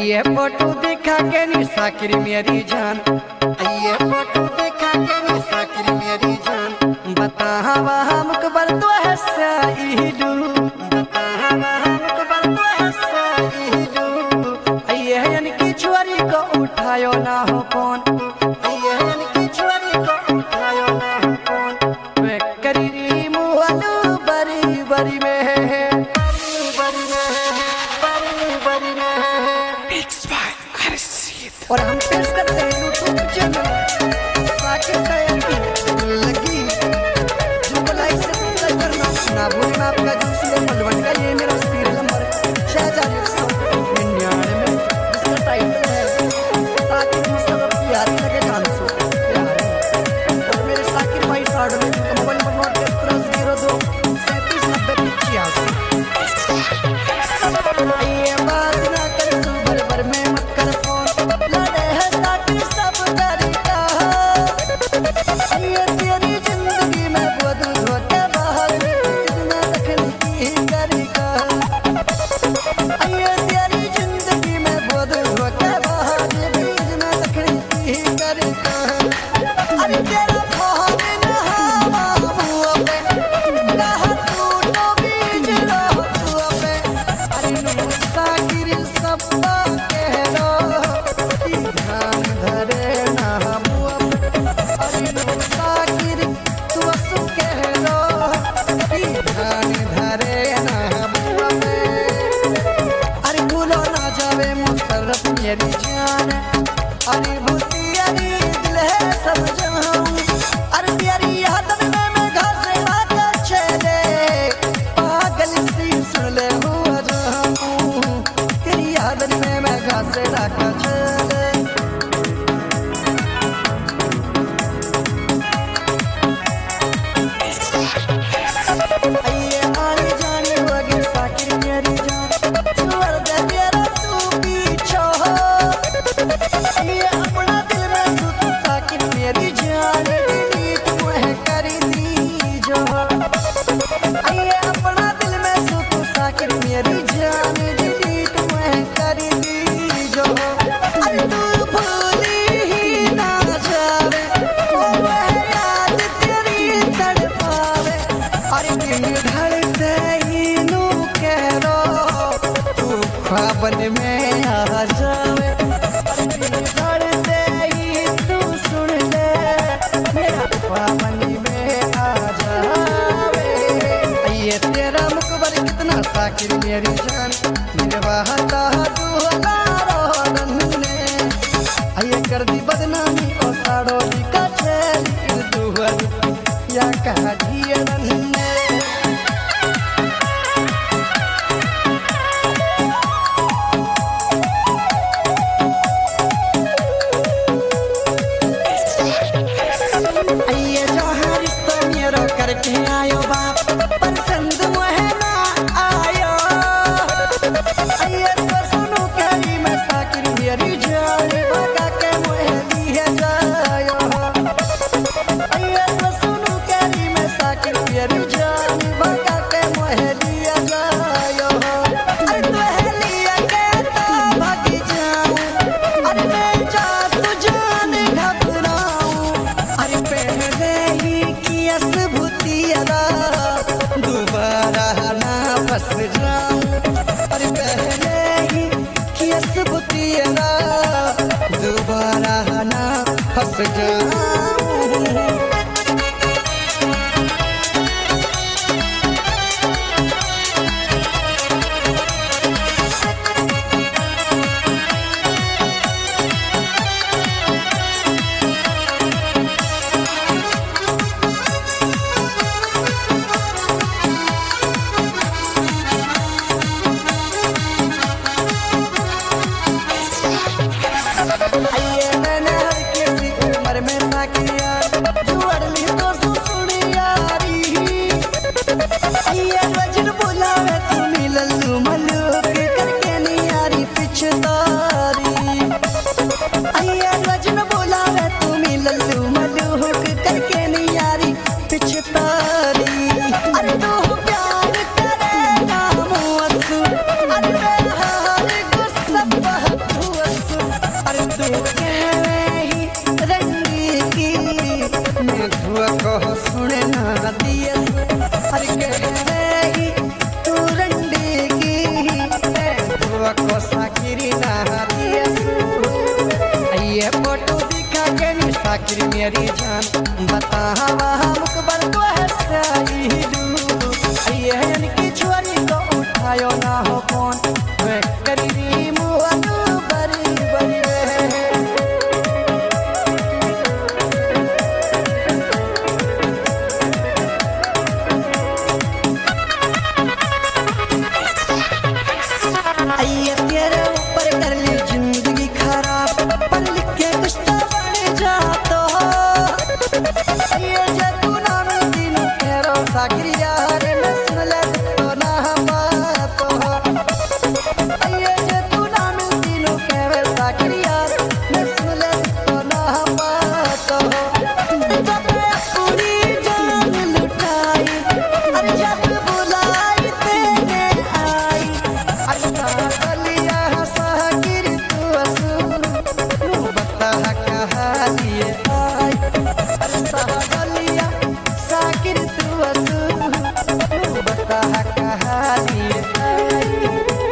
ये फोटो देखा के नी साकिर मेरी जान, ये फोटो देखा के नी साकिर मेरी जान, बता हवा मुकबर तो है साइलू, बता हवा मुकबर तो है साइलू। ये हन की छुरी को उठायो ना हो कौन, ये हन की छुरी को उठायो ना हो कौन। वे करी मुहलू बरी बरी में और हम पेश करते हैं यूट्यूब चैनल साकिर सैयद की लगी जो लाइक से सब्सक्राइब करना ना भूलना। आपका जिससे मलवट का ये मेरा सीरियल नंबर 6199 में इसका टाइटल है साकिर मुस्तफा प्यारी लगे डांसो प्यारी। और मेरे साकिर भाई साइड में जिनका मोबाइल नंबर नोट कर 0302 3790 85। ये बात ना कर सुबर भर में मत कर फोन, मेरी जान अरे भूतियारी दिल है सब जहां। अरे तेरी याद में मैं घास लाता चले पागल सी सुन ले हुआ जहां, तेरी याद में मैं घास लाता चले। आइए आने जाने लगे साकिर मेरी जान, छोड़ दे मेरा तू पीछा, ये अपना दिल में सुत साकिर मेरी जान डिलीट मुझे कर दी जो। ये अपना दिल में सुत साकिर मेरी जान डिलीट मुझे कर दी जो। अरे तू भूली ही ना जावे वो याद तेरी तड़पावे। अरे दिल ढलते ही नू कह रो तू ख्वाबन में आ जावे। साकिर मेरी जान मेरे बहाता दुहला रोदन ने आये कर दी बदनामी और साड़ो दी का चेली दुहल या कहा दियन ने। आये जहाँ रिश्ता मेरो करके आयो बाप पसंद मुहे ना आयो। आये तो सुनो करी मैं साकिर मेरी जान भगा के मुहे लिए जायो। आये तो सुनो करी मैं साकिर मेरी साकिर मेरी जान बता मुकबर तो है सही ये इनकी छोरी को उठायो ना हो कौन वे करी मुअन बरी बरी आइए तेरे ऊपर कर ली जिंदगी खराब पर लिख के कुछ तो बन जातो ये जे तू ना मिलती न तेरो साकिर यार मैं सुन ले तो ना बात हो ये जे तू ना मिलती न तेरे साकिर यार मैं सुन ले तो ना बात हो जब पूरी जान लुटाई अरे जब बुलाई तेरे आई अरे सालिया साकिर तू असू बता कहा लिए आई अरे सालिया साकिर तू असू बता कहा लिए आई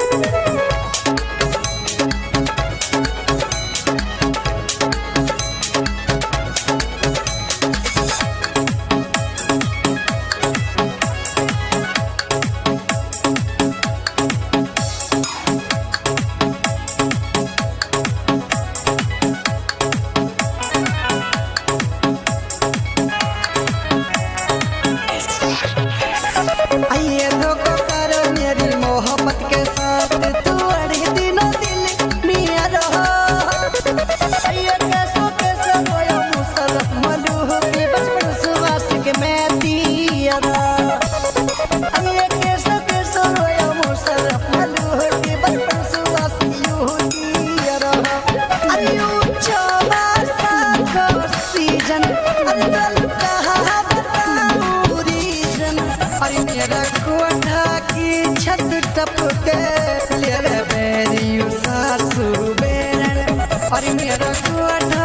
आइए धोखा करो मेरी मोहब्बत के साथ तू अड़ी दिनों दिल मिया रहो आइए कैसो होया मुसरफ मलूह के बचपन सुवास के मैं दिया आइए कैसो होया मुसरफ मलूह के बचपन सुवास यूं दिया रहो अरे ऊंचा बासा को सीजन अरे चल कहा बताऊं रीजन अरे मेरा कोठा की छत टपके ले बेरी सासू बेरन अरे मेरा कोठा